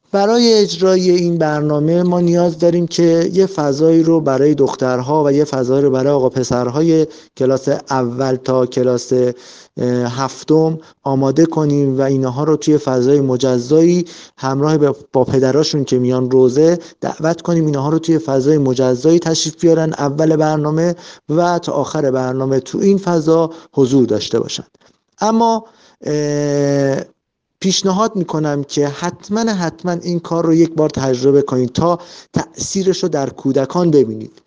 برای اجرای این برنامه ما نیاز داریم که یه فضایی رو برای دخترها و یه فضایی رو برای آقا پسرهای کلاس اول تا کلاس هفتم آماده کنیم و اینها رو توی فضای مجزایی همراه با پدراشون که میان روزه دعوت کنیم اینها رو توی فضای مجزایی تشریف بیارن اول برنامه و تا آخر برنامه تو این فضا حضور داشته باشن. اما پیشنهاد میکنم که حتما این کار رو یک بار تجربه کنید تا تأثیرش رو در کودکان ببینید.